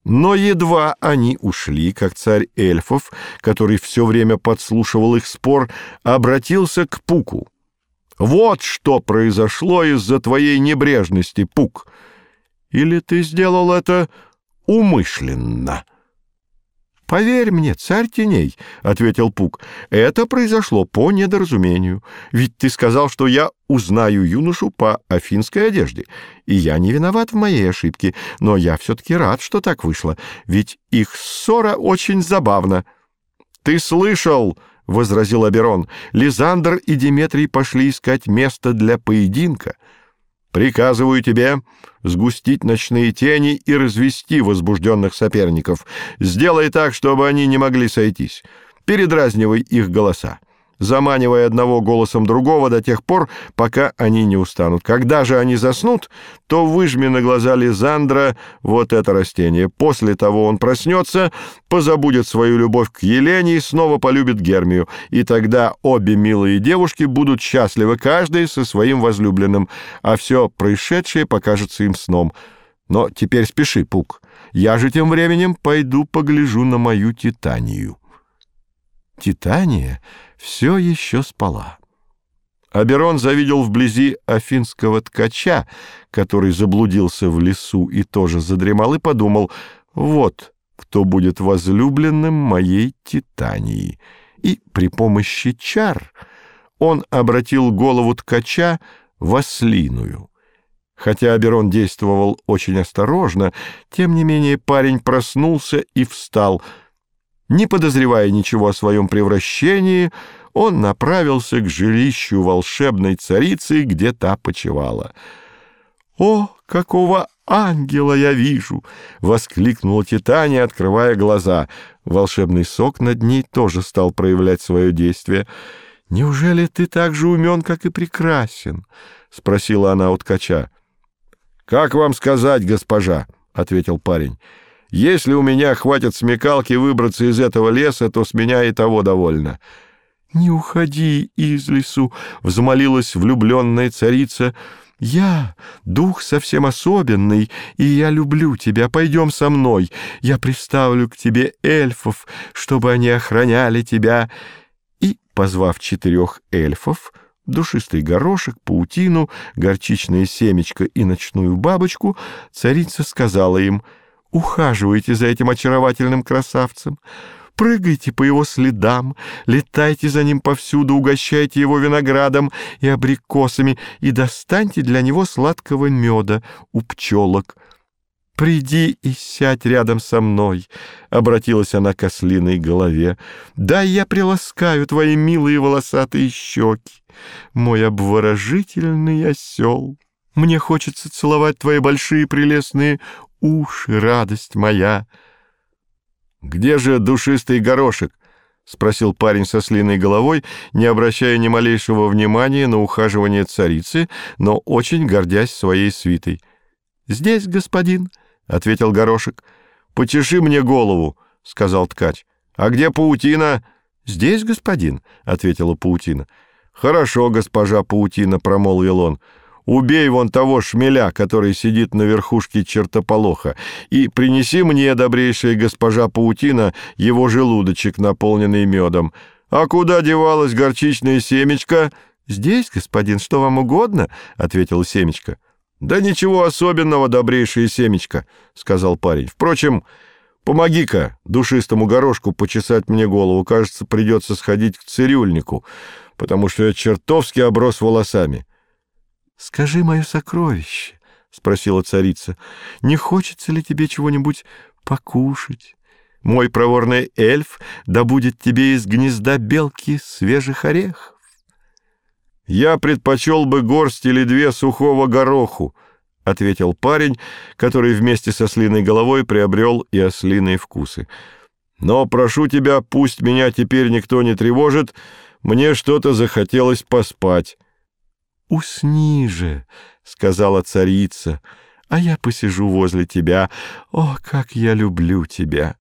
Но едва они ушли, как царь эльфов, который все время подслушивал их спор, обратился к Пуку. «Вот что произошло из-за твоей небрежности, Пук! Или ты сделал это умышленно?» «Поверь мне, царь теней, — ответил Пук, — это произошло по недоразумению. Ведь ты сказал, что я узнаю юношу по афинской одежде, и я не виноват в моей ошибке, но я все-таки рад, что так вышло, ведь их ссора очень забавна». «Ты слышал, — возразил Оберон, — Лизандр и Деметрий пошли искать место для поединка. Приказываю тебе сгустить ночные тени и развести возбужденных соперников. Сделай так, чтобы они не могли сойтись. Передразнивай их голоса, заманивая одного голосом другого до тех пор, пока они не устанут. Когда же они заснут, то выжми на глаза Лизандра вот это растение. После того он проснется, позабудет свою любовь к Елене и снова полюбит Гермию. И тогда обе милые девушки будут счастливы, каждая со своим возлюбленным, а все происшедшее покажется им сном. Но теперь спеши, Пук. Я же тем временем пойду погляжу на мою Титанию». Титания все еще спала. Оберон завидел вблизи афинского ткача, который заблудился в лесу и тоже задремал, и подумал: вот кто будет возлюбленным моей Титании. И при помощи чар он обратил голову ткача в ослиную. Хотя Оберон действовал очень осторожно, тем не менее парень проснулся и встал. Не подозревая ничего о своем превращении, он направился к жилищу волшебной царицы, где та почивала. «О, какого ангела я вижу!» — воскликнула Титания, открывая глаза. Волшебный сок над ней тоже стал проявлять свое действие. «Неужели ты так же умен, как и прекрасен?» — спросила она у ткача. «Как вам сказать, госпожа?» — ответил парень. «Если у меня хватит смекалки выбраться из этого леса, то с меня и того довольно». «Не уходи из лесу», — взмолилась влюбленная царица. «Я дух совсем особенный, и я люблю тебя. Пойдем со мной. Я приставлю к тебе эльфов, чтобы они охраняли тебя». И, позвав 4 эльфов, душистый горошек, паутину, горчичное семечко и ночную бабочку, царица сказала им: «Ухаживайте за этим очаровательным красавцем, прыгайте по его следам, летайте за ним повсюду, угощайте его виноградом и абрикосами и достаньте для него сладкого меда у пчелок. Приди и сядь рядом со мной», — обратилась она к ослиной голове. «Дай я приласкаю твои милые волосатые щеки, мой обворожительный осел. Мне хочется целовать твои большие прелестные уши, радость моя». «Где же душистый горошек?» — спросил парень со ослиной головой, не обращая ни малейшего внимания на ухаживание царицы, но очень гордясь своей свитой. «Здесь, господин», — ответил горошек. «Почеши мне голову», — сказал ткач. «А где паутина?» «Здесь, господин», — ответила паутина. «Хорошо, госпожа паутина», — промолвил он. «Убей вон того шмеля, который сидит на верхушке чертополоха, и принеси мне, добрейшая госпожа паутина, его желудочек, наполненный медом. А куда девалось горчичное семечко?» «Здесь, господин, что вам угодно?» — ответила семечко. «Да ничего особенного, добрейшее семечко», — сказал парень. «Впрочем, помоги-ка душистому горошку почесать мне голову. Кажется, придется сходить к цирюльнику, потому что я чертовски оброс волосами». «Скажи, мое сокровище, — спросила царица, — не хочется ли тебе чего-нибудь покушать? Мой проворный эльф добудет тебе из гнезда белки свежих орехов». «Я предпочел бы горсть или 2 сухого гороху», — ответил парень, который вместе со ослиной головой приобрел и ослиные вкусы. «Но прошу тебя, пусть меня теперь никто не тревожит, мне что-то захотелось поспать». «Усни же, — сказала царица, — а я посижу возле тебя. О, как я люблю тебя!»